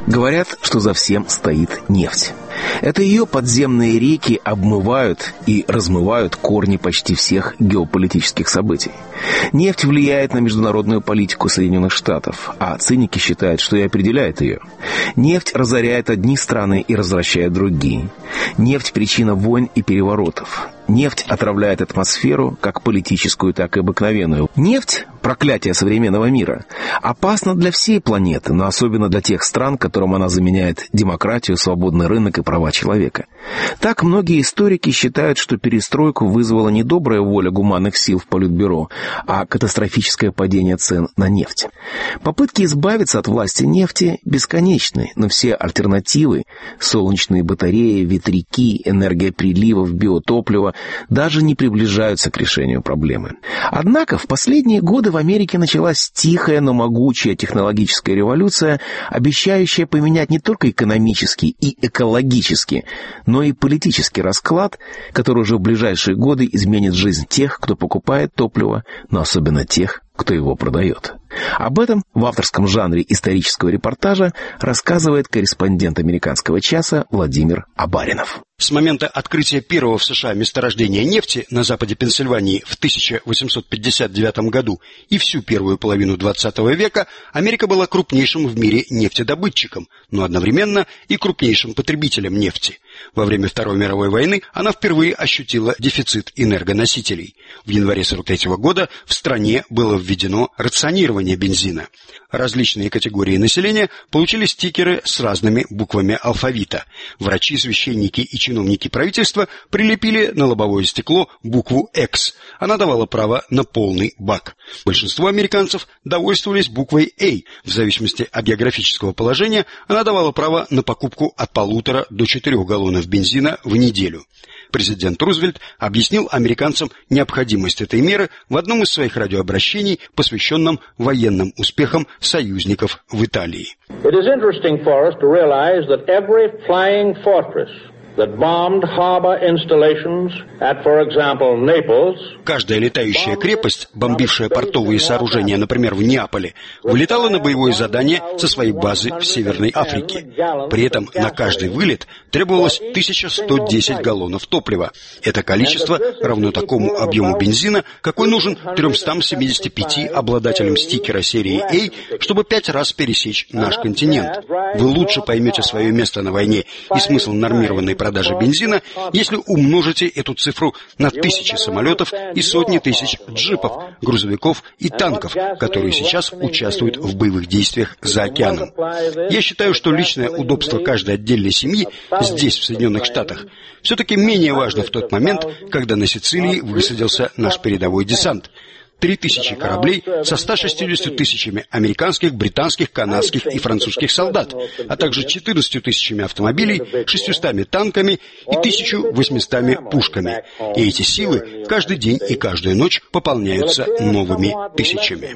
Говорят, что за всем стоит нефть. Это ее подземные реки обмывают и размывают корни почти всех геополитических событий. Нефть влияет на международную политику Соединенных Штатов, а циники считают, что и определяет ее. Нефть разоряет одни страны и развращает другие. Нефть – причина войн и переворотов. Нефть отравляет атмосферу, как политическую, так и обыкновенную. Нефть – проклятие современного мира. Опасна для всей планеты, но особенно для тех стран, которым она заменяет демократию, свободный рынок и права человека. Так многие историки считают, что перестройку вызвала не добрая воля гуманных сил в Политбюро, а катастрофическое падение цен на нефть. Попытки избавиться от власти нефти бесконечны, но все альтернативы – солнечные батареи, ветряки, энергия приливов, биотопливо – даже не приближаются к решению проблемы. Однако в последние годы в Америке началась тихая, но могучая технологическая революция, обещающая поменять не только экономический и экологический, но и политический расклад, который уже в ближайшие годы изменит жизнь тех, кто покупает топливо, но особенно тех, кто его продает. Об этом в авторском жанре исторического репортажа рассказывает корреспондент «Американского часа» Владимир Абаринов. С момента открытия первого в США месторождения нефти на западе Пенсильвании в 1859 году и всю первую половину XX века Америка была крупнейшим в мире нефтедобытчиком, но одновременно и крупнейшим потребителем нефти. Во время Второй мировой войны она впервые ощутила дефицит энергоносителей. В январе 1943 года в стране было введено рационирование бензина. Различные категории населения получили стикеры с разными буквами алфавита. Врачи, священники и чиновники правительства прилепили на лобовое стекло букву X. Она давала право на полный бак. Большинство американцев довольствовались буквой A. В зависимости от географического положения она давала право на покупку от 1,5 до 4 галлонов бензина в неделю. Президент Рузвельт объяснил американцам необходимость этой меры в одном из своих радиообращений, посвященном военным успехам союзников в Италии. It is interesting for us to realize that every flying fortress that bombed harbor installations at, for example, Naples. Каждая летающая крепость, бомбившая портовые сооружения, например, в Неаполе, вылетала на боевое задание со своей базы в Северной Африке. При этом на каждый вылет требовалось 1110 галлонов топлива. Это количество равно такому объему бензина, какой нужен 375 обладателям стикера серии A, чтобы 5 раз пересечь наш континент. Вы лучше поймете свое место на войне и смысл нормированной продажи бензина, если умножите эту цифру на тысячи самолетов и сотни тысяч джипов, грузовиков и танков, которые сейчас участвуют в боевых действиях за океаном. Я считаю, что личное удобство каждой отдельной семьи здесь, в Соединенных Штатах, все-таки менее важно в тот момент, когда на Сицилии высадился наш передовой десант. 3000 кораблей со 160 тысячами американских, британских, канадских и французских солдат, а также 14 тысячами автомобилей, 600 танками и 1800 пушками. И эти силы каждый день и каждую ночь пополняются новыми тысячами.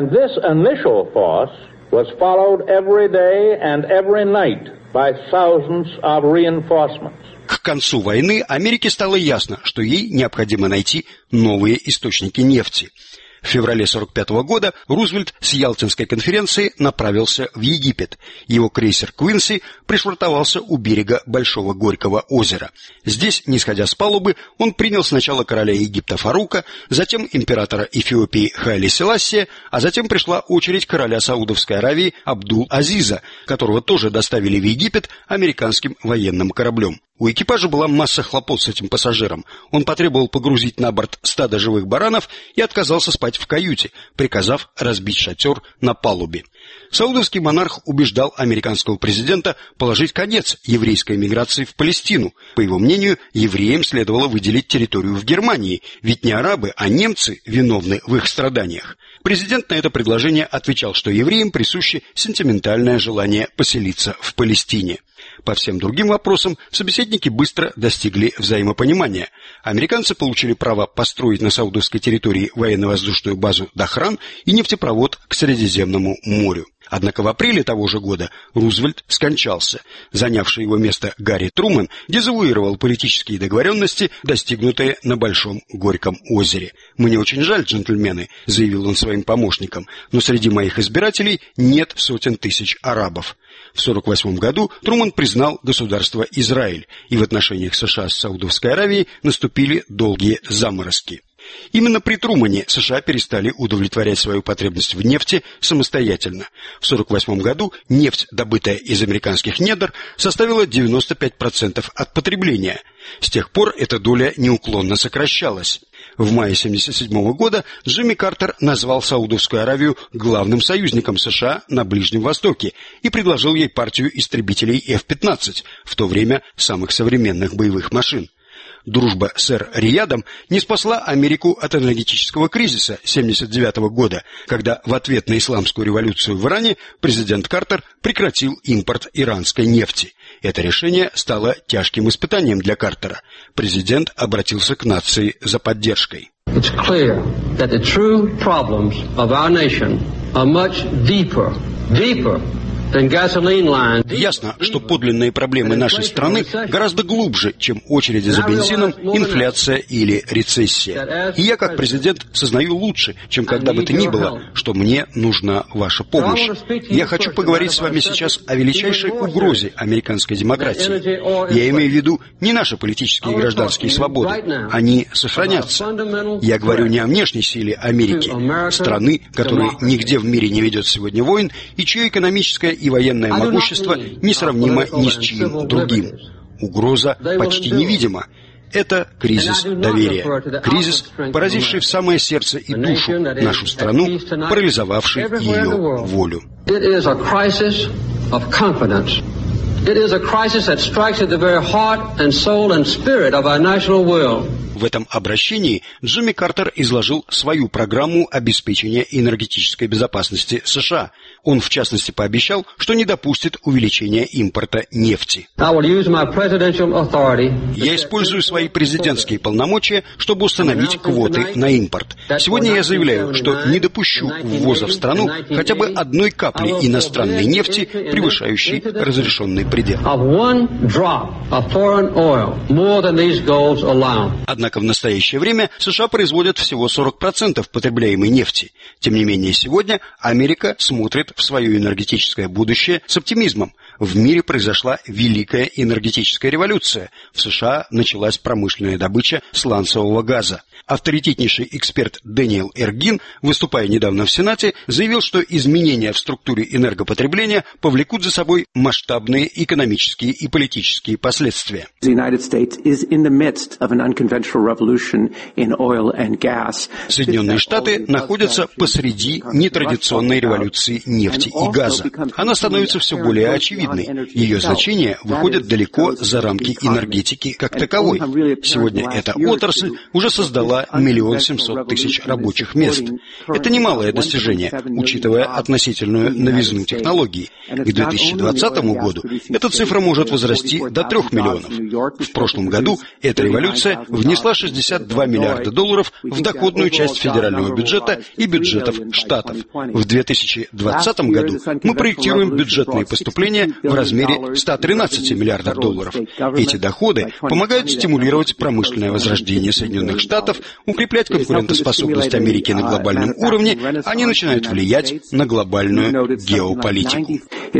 К концу войны Америке стало ясно, что ей необходимо найти новые источники нефти. В феврале 1945 года Рузвельт с Ялтинской конференции направился в Египет. Его крейсер «Квинси» пришвартовался у берега Большого Горького озера. Здесь, не сходя с палубы, он принял сначала короля Египта Фарука, затем императора Эфиопии Хайли Селассия, а затем пришла очередь короля Саудовской Аравии Абдул-Азиза, которого тоже доставили в Египет американским военным кораблем. У экипажа была масса хлопот с этим пассажиром. Он потребовал погрузить на борт стадо живых баранов и отказался спать в каюте, приказав разбить шатер на палубе. Саудовский монарх убеждал американского президента положить конец еврейской миграции в Палестину. По его мнению, евреям следовало выделить территорию в Германии, ведь не арабы, а немцы виновны в их страданиях. Президент на это предложение отвечал, что евреям присуще сентиментальное желание поселиться в Палестине. По всем другим вопросам собеседники быстро достигли взаимопонимания. Американцы получили право построить на саудовской территории военно-воздушную базу Дахран и нефтепровод к Средиземному морю. Однако в апреле того же года Рузвельт скончался. Занявший его место Гарри Трумэн дезавуировал политические договоренности, достигнутые на Большом Горьком озере. «Мне очень жаль, джентльмены», — заявил он своим помощникам, «но среди моих избирателей нет сотен тысяч арабов». В 1948 году Трумэн признал государство Израиль, и в отношениях США с Саудовской Аравией наступили долгие заморозки. Именно при Трумэне США перестали удовлетворять свою потребность в нефти самостоятельно. В 1948 году нефть, добытая из американских недр, составила 95% от потребления. С тех пор эта доля неуклонно сокращалась. В мае 1977 года Джимми Картер назвал Саудовскую Аравию главным союзником США на Ближнем Востоке и предложил ей партию истребителей F-15, в то время самых современных боевых машин. Дружба с Эр-Риядом не спасла Америку от энергетического кризиса 1979 года, когда в ответ на исламскую революцию в Иране президент Картер прекратил импорт иранской нефти. Это решение стало тяжким испытанием для Картера. Президент обратился к нации за поддержкой. It's clear that the true problems of our nation are much deeper Ясно, что подлинные проблемы нашей страны гораздо глубже, чем очереди за бензином, инфляция или рецессия. И я, как президент, сознаю лучше, чем когда бы то ни было, что мне нужна ваша помощь. Я хочу поговорить с вами сейчас о величайшей угрозе американской демократии. Я имею в виду не наши политические и гражданские свободы. Они сохранятся. Я говорю не о внешней силе Америки, страны, которая нигде в мире не ведет сегодня войн и чье экономическое и военное могущество несравнимо ни с чьим другим. Угроза почти невидима. Это кризис доверия. Кризис, поразивший в самое сердце и душу нашу страну, парализовавший ее волю. В этом обращении Джимми Картер изложил свою программу обеспечения энергетической безопасности США. Он, в частности, пообещал, что не допустит увеличения импорта нефти. «Я использую свои президентские полномочия, чтобы установить квоты на импорт. Сегодня я заявляю, что не допущу ввоза в страну хотя бы одной капли иностранной нефти, превышающей разрешенный предел». Однако в настоящее время США производят всего 40% потребляемой нефти. Тем не менее, сегодня Америка смотрит в свое энергетическое будущее с оптимизмом. В мире произошла великая энергетическая революция. В США началась промышленная добыча сланцевого газа. Авторитетнейший эксперт Дэниел Эргин, выступая недавно в Сенате, заявил, что изменения в структуре энергопотребления повлекут за собой масштабные экономические и политические последствия. Соединенные Штаты находятся посреди нетрадиционной революции нефти и газа. Она становится все более очевидной. Ее значение выходит далеко за рамки энергетики как таковой. Сегодня эта отрасль уже создала 1 700 000 рабочих мест. Это немалое достижение, учитывая относительную новизну технологий. К 2020 году эта цифра может возрасти до 3 миллионов. В прошлом году эта революция внесла $62 миллиарда в доходную часть федерального бюджета и бюджетов штатов. В 2020 году мы проектируем бюджетные поступления в размере 113 миллиардов долларов. Эти доходы помогают стимулировать промышленное возрождение Соединенных Штатов, укреплять конкурентоспособность Америки на глобальном уровне, они начинают влиять на глобальную геополитику.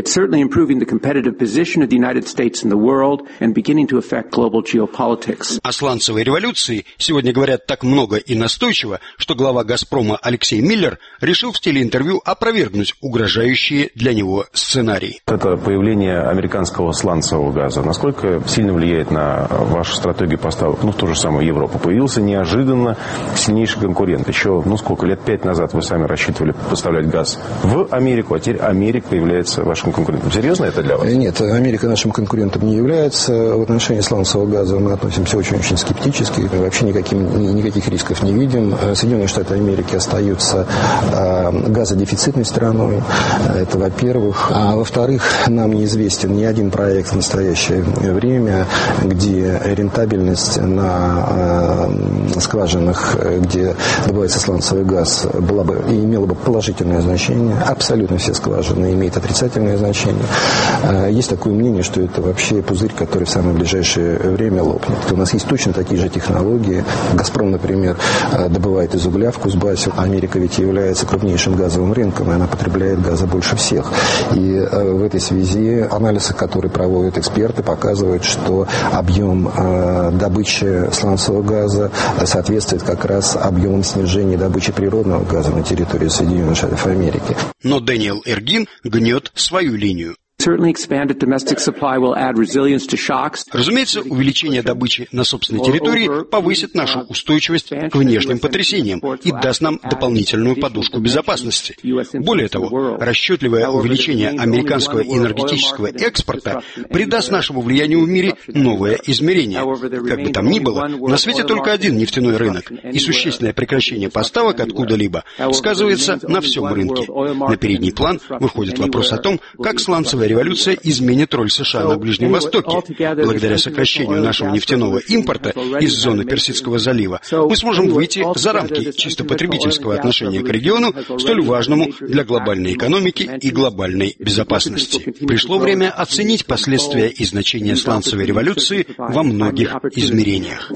О сланцевой революции сегодня говорят так много и настойчиво, что глава «Газпрома» Алексей Миллер решил в телеинтервью опровергнуть угрожающие для него сценарии. Это появление американского сланцевого газа, насколько сильно влияет на вашу стратегию поставок, в ту же самую Европу? Появился неожиданно сильнейший конкурент. Еще, сколько лет 5 назад вы сами рассчитывали поставлять газ в Америку, а теперь Америка появляется вашим конкурентом. Серьезно это для вас? Нет, Америка нашим конкурентом не является. В отношении сланцевого газа мы относимся очень-очень скептически. и вообще никаких рисков не видим. Соединенные Штаты Америки остаются газодефицитной страной, это во-первых. А во-вторых, нам неизвестен ни один проект в настоящее время, где рентабельность на скважинах, где добывается сланцевый газ, имела бы положительное значение. Абсолютно все скважины имеют отрицательное значение. Есть такое мнение, что это вообще пузырь, который в самое ближайшее время лопнет. У нас есть точно такие же технологии. «Газпром», например, добывает из угля в Кузбассе. Америка ведь является крупнейшим газовым рынком, и она потребляет газа больше всех. И в этой связи анализы, которые проводят эксперты, показывают, что объем добычи сланцевого газа соответствует как раз объемам снижения добычи природного газа на территории Соединенных Штатов Америки. Но Дэниел Эргин гнет свою линию. Разумеется, увеличение добычи на собственной территории повысит нашу устойчивость к внешним потрясениям и даст нам дополнительную подушку безопасности. Более того, расчетливое увеличение американского энергетического экспорта придаст нашему влиянию в мире новое измерение. Как бы там ни было, на свете только один нефтяной рынок, и существенное прекращение поставок откуда-либо сказывается на всем рынке. На передний план выходит вопрос о том, как сланцевая революция изменит роль США на Ближнем Востоке. Благодаря сокращению нашего нефтяного импорта из зоны Персидского залива мы сможем выйти за рамки чисто потребительского отношения к региону, столь важному для глобальной экономики и глобальной безопасности. Пришло время оценить последствия и значение сланцевой революции во многих измерениях.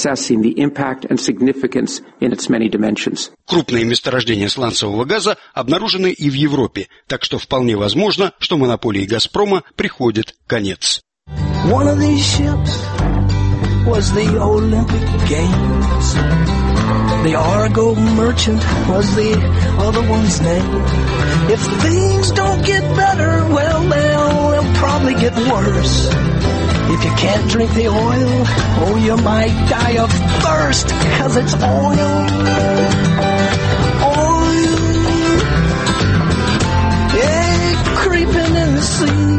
Крупные месторождения сланцевого газа обнаружены и в Европе, так что вполне возможно, что монополии «Газпрома» приходит конец. One of these ships was the Olympic Games. The Argo Merchant was the other one's name. If things don't get better, well, they'll probably get worse. If you can't drink the oil, oh, you might die of thirst, 'cause it's oil. Oil. Yeah, creeping in the sea.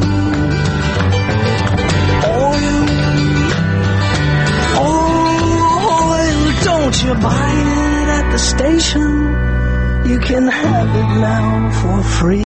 Don't you buy it at the station? You can have it now for free.